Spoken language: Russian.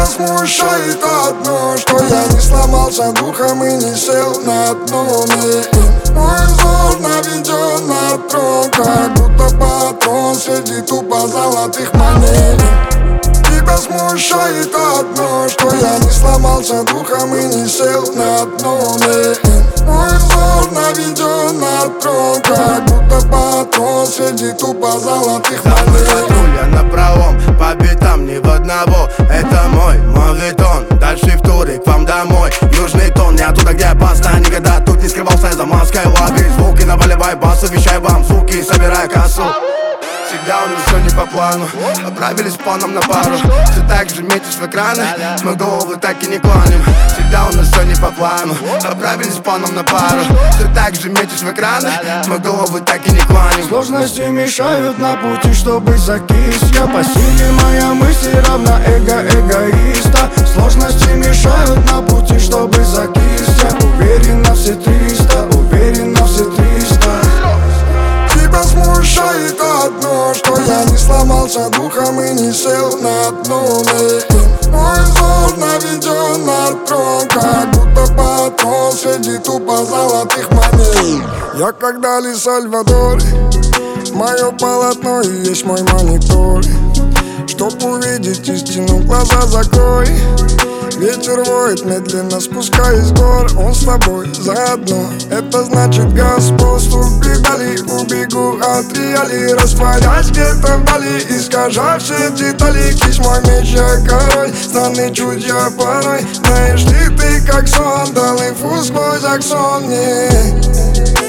смущает одно, что я не сломался духом и не сел на дно. Мой взор наведен на трон, как будто патрон среди тупо золотых монет. Тебя смущает одно, что я не сломался духом и не сел на дно. Мой взор наведен на трон, как будто патрон среди тупо золотых монет. Я на правом, по битам ни в одного. Это мой мавитон, дальше в туре к вам домой. Южный тон, не оттуда, где я постоянно никогда тут не скрывался за маской лобби. Звуки наваливай бас, вещай вам, суки, собирай кассу. Всегда у нас все не по плану, отправились планом на пару. Все так же метишь в экраны, мы головы так и не клоним. Всегда у нас все не по плану, отправились планом на пару. Все так же метишь в экраны, мы головы так и не клоним. Сложности мешают на пути, чтобы закис. Я по силе, моя мысль равна эго эгоиста. Сложности мешают на пути, чтобы закис. Я уверен на все 300, уверен на все 300. Тебя смущает одно, что я не сломался духом и не сел на дно. Мой взор наведен на трон, как будто патрон среди тупо золотых монет. Я как Дали Сальвадор, мое полотно и есть мой монитор. Чтоб увидеть истину, глаза закрой. Ветер воет, медленно спускаясь с гор. Он с тобой заодно, это значит Господь. Ступи вдали, убегу от реалий, растворясь где-то вдали, искажая все детали. Кись мой меч, я король, странный чуть я порой. Знаешь ли ты, как сон, дал инфу сквозь аксон мне.